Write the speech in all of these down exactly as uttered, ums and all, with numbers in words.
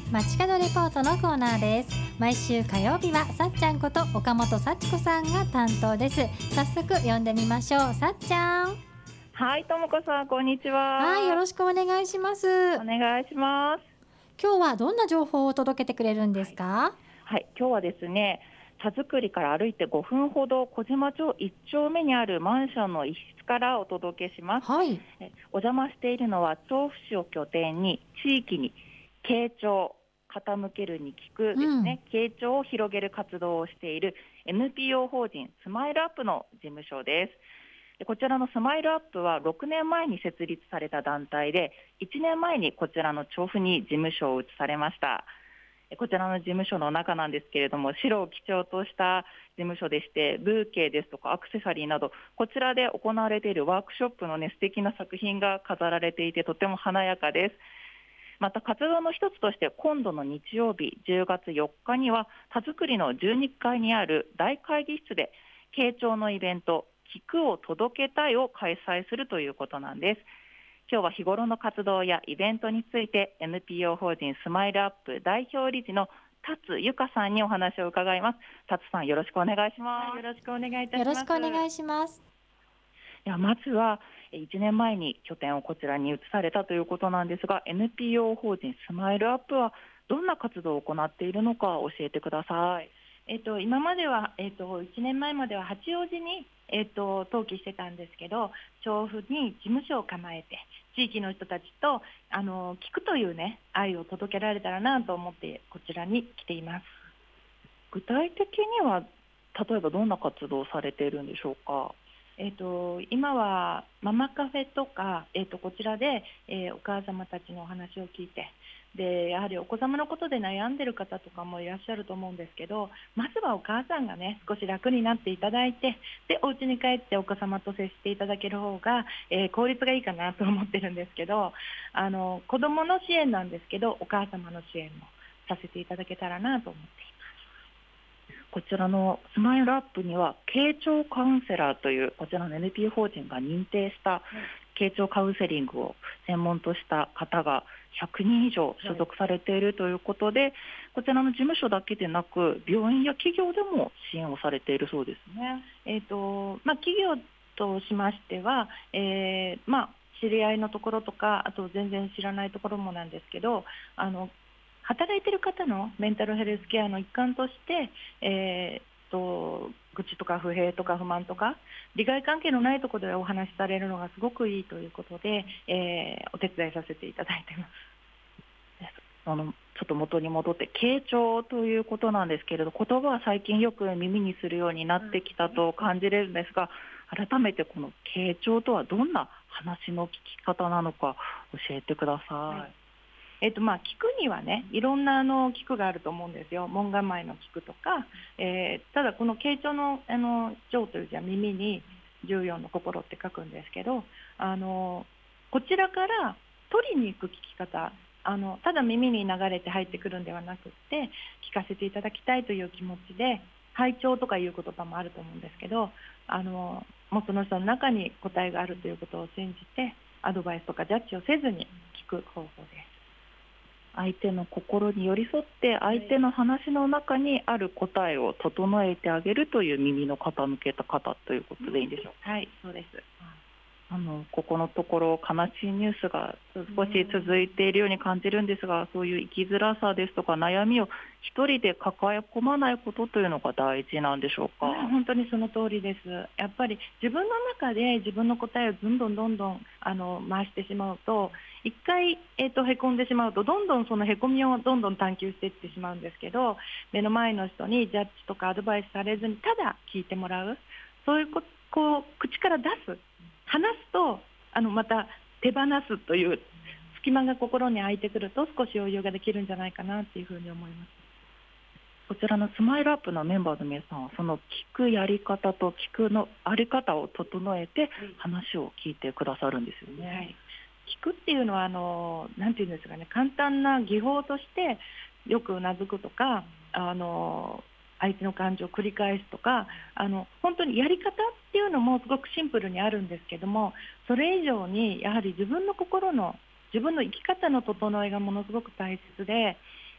街角レポートのコーナーです。毎週火曜日はさっちゃんこと岡本幸子さんが担当です。早速呼んでみましょう。さっちゃん。 はい、ともこさん、こんにちは。 はい、よろしくお願いします。 お願いします。 今日はどんな情報を届けてくれるんですか？ はい、はい、今日はですね、田作りから歩いてごふんほど、小島町いっ丁目にあるマンションの一室からお届けします。 はい。 えお邪魔しているのは調布市を拠点に地域に傾聴、傾けるに聞くですね、うん、傾聴を広げる活動をしている エヌピーオー 法人スマイルアップの事務所です。でこちらのスマイルアップはろくねんまえに設立された団体で、いちねんまえにこちらの調布に事務所を移されました。こちらの事務所の中なんですけれども、白を基調とした事務所でして、ブーケですとかアクセサリーなど、こちらで行われているワークショップの、ね、素敵な作品が飾られていて、とても華やかです。また活動の一つとして、今度の日曜日じゅうがつよっかには田作りのじゅうにかいにある大会議室で傾聴のイベント、聞くを届けたいを開催するということなんです。今日は日頃の活動やイベントについて エヌピーオー 法人スマイルアップ代表理事の達由香さんにお話を伺います。達さん、よろしくお願いします。 はい、よろしくお願いいたします。 よろしくお願いします。 いやまずはいちねんまえに拠点をこちらに移されたということなんですが、 エヌピーオー 法人スマイルアップはどんな活動を行っているのか教えてください。 えっと、今までは、えっと、いちねんまえまでは八王子に、えっと、登記してたんですけど、調布に事務所を構えて地域の人たちとあの聞くという、ね、愛を届けられたらなと思ってこちらに来ています。 具体的には例えばどんな活動をされているんでしょうか？ えー、と今はママカフェとか、えー、とこちらで、えー、お母様たちのお話を聞いて、でやはりお子様のことで悩んでいる方とかもいらっしゃると思うんですけど、まずはお母さんがね少し楽になっていただいて、でお家に帰ってお子様と接していただける方が、えー、効率がいいかなと思ってるんですけど、あの子どもの支援なんですけど、お母様の支援もさせていただけたらなと思っています。 こちらのスマイルアップには傾聴カウンセラーというこちらの エヌピーオー 法人が認定した傾聴カウンセリングを専門とした方がひゃくにん以上所属されているということで、こちらの事務所だけでなく病院や企業でも支援をされているそうですね。 えーとまあ、企業としましては、えーまあ、知り合いのところとか、あと全然知らないところもなんですけど、あの働いている方のメンタルヘルスケアの一環として、えー、と愚痴とか不平とか不満とか利害関係のないところでお話しされるのがすごくいいということで、えー、お手伝いさせていただいています。 あのちょっと元に戻って傾聴ということなんですけれど、言葉は最近よく耳にするようになってきたと感じれるんですが、改めてこの傾聴とはどんな話の聞き方なのか教えてください。 はい、えっとまあ、聞くにはね、いろんなあの聞くがあると思うんですよ。門構えの聞くとか、えー、ただこの傾聴のあの聴という字は耳にじゅうよんの心って書くんですけど、あのこちらから取りに行く聞き方、あのただ耳に流れて入ってくるんではなくって聞かせていただきたいという気持ちで、拝聴とかいう言葉もあると思うんですけど、あのもうその人の中に答えがあるということを信じてアドバイスとかジャッジをせずに聞く方法です。 相手の心に寄り添って相手の話の中にある答えを整えてあげるという耳の傾けた方ということでいいんでしょうか？ はい、そうです。 あのここのところ悲しいニュースが少し続いているように感じるんですが、そういう生きづらさですとか悩みを一人で抱え込まないことというのが大事なんでしょうか？ 本当にその通りです。やっぱり自分の中で自分の答えをどんどんどんどんあの回してしまうと、一回、えー、とへこんでしまうとどんどんそのへこみをどんどん探求していってしまうんですけど、目の前の人にジャッジとかアドバイスされずにただ聞いてもらう、そういうここう口から出す、話すとあのまた手放すという隙間が心に空いてくると少し余裕ができるんじゃないかなというふうに思います。 こちらのスマイルアップのメンバーの皆さんはその聞くやり方と聞くのあり方を整えて話を聞いてくださるんですよね。 はい、聞くっていうのはあのなんていうんですかね、簡単な技法としてよくうなずくとか、あの相手の感情を繰り返すとか、あの本当にやり方っていうのもすごくシンプルにあるんですけども、それ以上にやはり自分の心の自分の生き方の整えがものすごく大切で、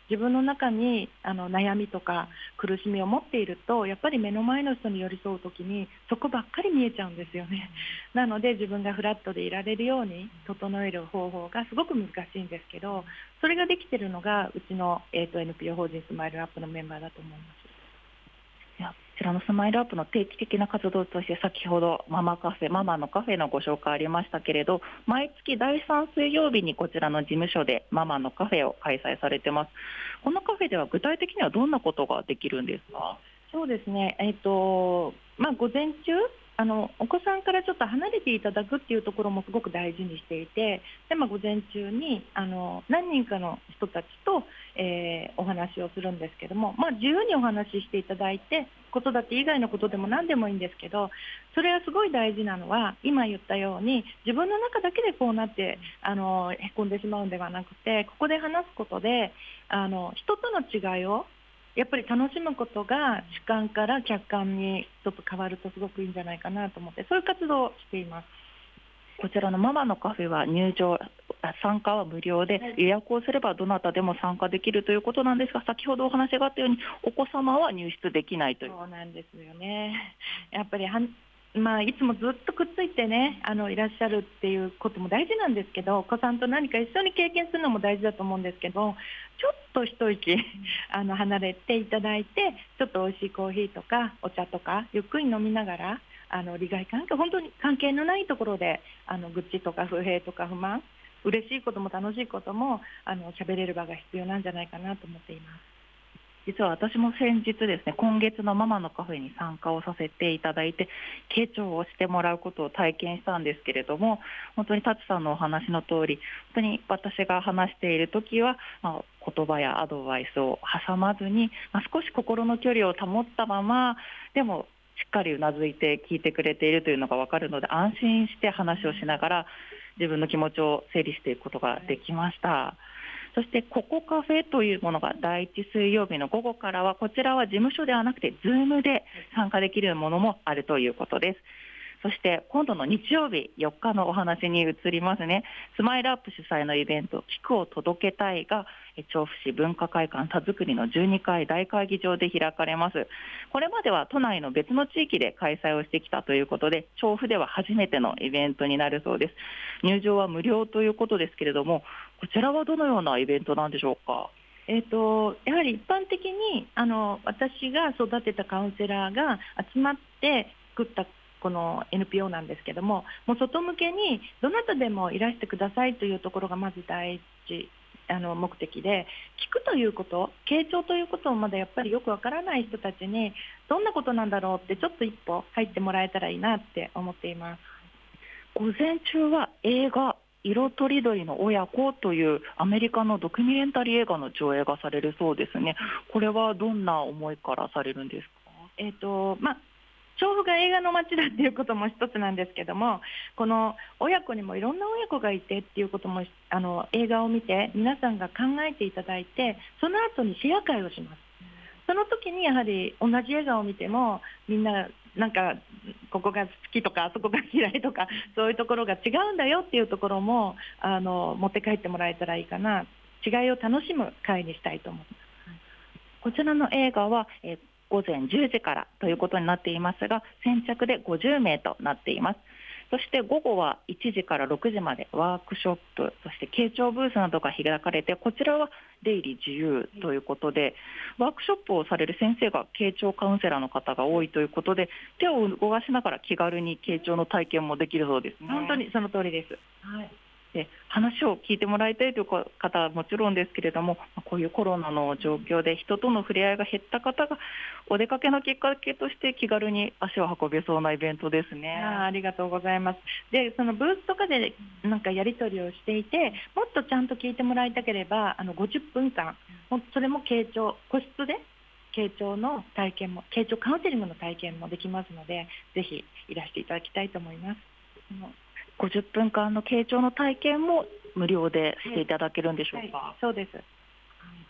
自分の中にあの悩みとか苦しみを持っていると、やっぱり目の前の人に寄り添うときにそこばっかり見えちゃうんですよね。なので自分がフラットでいられるように整える方法がすごく難しいんですけど、それができているのがうちの、えーと、エヌピーオー 法人スマイルアップのメンバーだと思います。 いや、こちらのスマイルアップの定期的な活動として、先ほどママカフェママのカフェのご紹介ありましたけれど、毎月だいさん水曜日にこちらの事務所でママのカフェを開催されてます。このカフェでは具体的にはどんなことができるんですか？ そうですね、えーとまあ、午前中あのお子さんからちょっと離れていただくっていうところもすごく大事にしていて、で、まあ、午前中にあの何人かの人たちと、えーお話をするんですけども、まあ、自由にお話ししていただいて、子育て以外のことでも何でもいいんですけど、それがすごい大事なのは、今言ったように自分の中だけでこうなってあのへこんでしまうんではなくて、ここで話すことであの人との違いをやっぱり楽しむことが主観から客観にちょっと変わるとすごくいいんじゃないかなと思って、そういう活動をしています。 こちらのママのカフェは入場参加は無料で、予約をすればどなたでも参加できるということなんですが、先ほどお話があったようにお子様は入室できないという。 そうなんですよね。やっぱりはん、まあ、いつもずっとくっついてねあのいらっしゃるっていうことも大事なんですけど、お子さんと何か一緒に経験するのも大事だと思うんですけど、ちょっと一息あの離れていただいて、ちょっと美味しいコーヒーとかお茶とかゆっくり飲みながら、あの利害関係本当に関係のないところであの愚痴とか不平とか不満、嬉しいことも楽しいこともあの喋れる場が必要なんじゃないかなと思っています。 実は私も先日ですね、今月のママのカフェに参加をさせていただいて、傾聴をしてもらうことを体験したんですけれども、本当にタツさんのお話の通り、本当に私が話しているときは、まあ、言葉やアドバイスを挟まずに、まあ、少し心の距離を保ったまま、でもしっかりうなずいて聞いてくれているというのが分かるので、安心して話をしながら自分の気持ちを整理していくことができました。そしてココカフェというものがだいいち水曜日の午後からは、こちらは事務所ではなくて Zoom で参加できるものもあるということです。そして今度の日曜日よっかのお話に移りますね。スマイルアップ主催のイベント、聞くを届けたいが調布市文化会館田作りのじゅうにかい大会議場で開かれます。これまでは都内の別の地域で開催をしてきたということで、調布では初めてのイベントになるそうです。入場は無料ということですけれども、こちらはどのようなイベントなんでしょうか？ えー、とやはり一般的にあの私が育てたカウンセラーが集まって作ったこの エヌピーオー なんですけども、もう外向けにどなたでもいらしてくださいというところがまず第一あの目的で、聞くということ、傾聴ということをまだやっぱりよくわからない人たちにどんなことなんだろうってちょっと一歩入ってもらえたらいいなって思っています。 午前中は映画色とりどりの親子というアメリカのドキュメンタリー映画の上映がされるそうですね。これはどんな思いからされるんですか？ えーとまあ調布が映画の街だっていうことも一つなんですけども、この親子にもいろんな親子がいてっていうこともあの映画を見て皆さんが考えていただいて、その後にシェア会をします。その時にやはり同じ映画を見てもみんななんかここが好きとかあそこが嫌いとかそういうところが違うんだよっていうところもあの持って帰ってもらえたらいいかな、違いを楽しむ会にしたいと思います。 こちらの映画は、えー午前じゅうじからということになっていますが、先着でごじゅうめいとなっています。そして午後はいちじからろくじまでワークショップ、そして傾聴ブースなどが開かれて、こちらは出入り自由ということで、ワークショップをされる先生が傾聴カウンセラーの方が多いということで、手を動かしながら気軽に傾聴の体験もできるそうですね。 本当にその通りです。はい。 で話を聞いてもらいたいという方はもちろんですけれども、こういうコロナの状況で人との触れ合いが減った方がお出かけのきっかけとして気軽に足を運べそうなイベントですね。 あ, ありがとうございます。でそのブースとかでなんかやり取りをしていて、もっとちゃんと聞いてもらいたければあのごじゅっぷんかん、それも傾聴個室で傾聴の体験も傾聴カウンセリングの体験もできますので、ぜひいらしていただきたいと思います。 ごじゅっぷんかんの傾聴の体験も無料でしていただけるんでしょうか？ はいはい、そうです。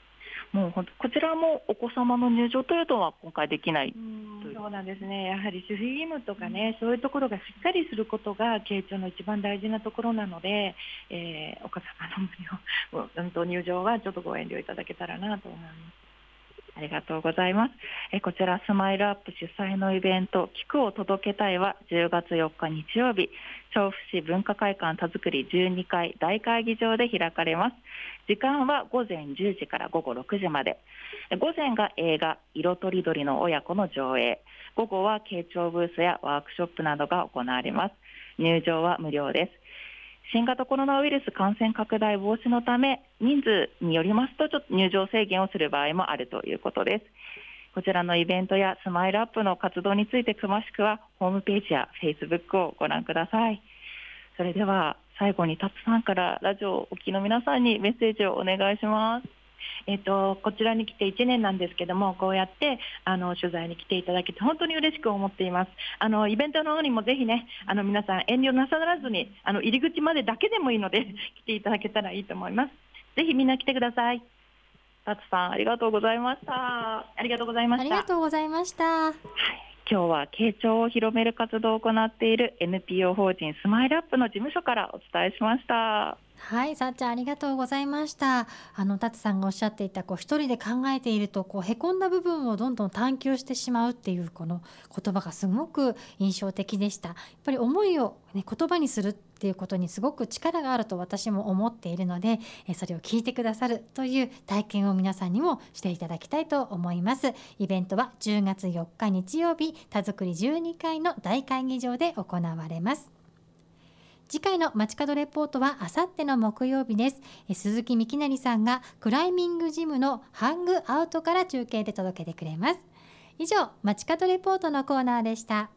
もうほんとこちらもお子様の入場というのは今回できない。 うんそうなんですね。やはり守秘義務とかね、そういうところがしっかりすることが慶長の一番大事なところなので、えー、お子様の無料、うんと入場はちょっとご遠慮いただけたらなと思います。 ありがとうございます。えこちらスマイルアップ主催のイベント、菊を届けたいはじゅうがつよっか日曜日、調布市文化会館田作りじゅうにかい大会議場で開かれます。時間はごぜんじゅうじからごごろくじまで。午前が映画色とりどりの親子の上映、午後は慶長ブースやワークショップなどが行われます。入場は無料です。新型コロナウイルス感染拡大防止のため、人数によりますとちょっと入場制限をする場合もあるということです。こちらのイベントやスマイルアップの活動について詳しくはホームページやフェイスブックをご覧ください。それでは最後にタツさんからラジオをお聞きの皆さんにメッセージをお願いします。 えー、とこちらに来ていちねんなんですけども、こうやってあの取材に来ていただけて本当に嬉しく思っています。あのイベントの方にもぜひね、あの皆さん遠慮なさらずに、あの入り口までだけでもいいので来ていただけたらいいと思います。ぜひみんな来てください。 タツさんありがとうございました。 ありがとうございました。 ありがとうございました。はい、 今日は慶長を広める活動を行っている エヌピーオー 法人スマイルアップの事務所からお伝えしました。 はい、さっちゃんありがとうございました。あのタツさんがおっしゃっていたこう一人で考えているとこうへこんだ部分をどんどん探求してしまうっていうこの言葉がすごく印象的でした。やっぱり思いを、ね、言葉にするっていうことにすごく力があると私も思っているので、えそれを聞いてくださるという体験を皆さんにもしていただきたいと思います。イベントはじゅうがつよっか日曜日、田作りじゅうにかいの大会議場で行われます。次回の街角レポートはあさっての木曜日です。鈴木幹成さんがクライミングジムのハングアウトから中継で届けてくれます。以上、街角レポートのコーナーでした。